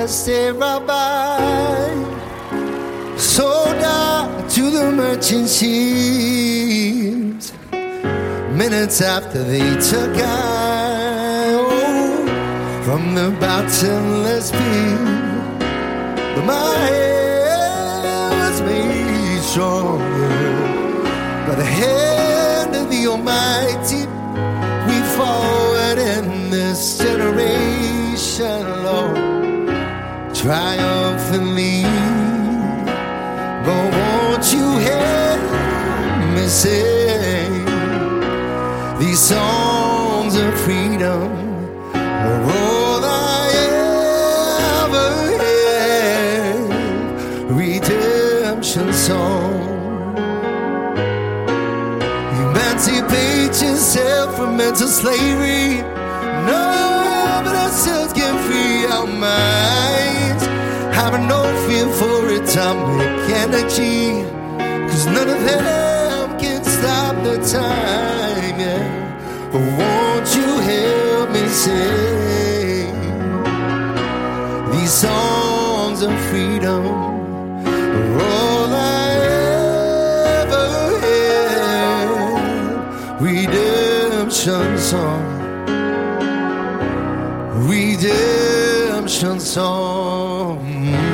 just a rabbi, sold out to the merchant ships. Minutes after they took I from the bottomless pit, but my hand was made stronger by the hand of the Almighty. We forward in this generation, Lord, triumphantly. But won't you help me sing these songs of freedom are all I ever had? Redemption song. Emancipate yourself from mental slavery. No, but ourselves get free our minds. Having no fear for atomic energy, 'cause none of them can stop the time, yeah. But won't you help me sing these songs of freedom are all I ever had? Redemption song, redemption song.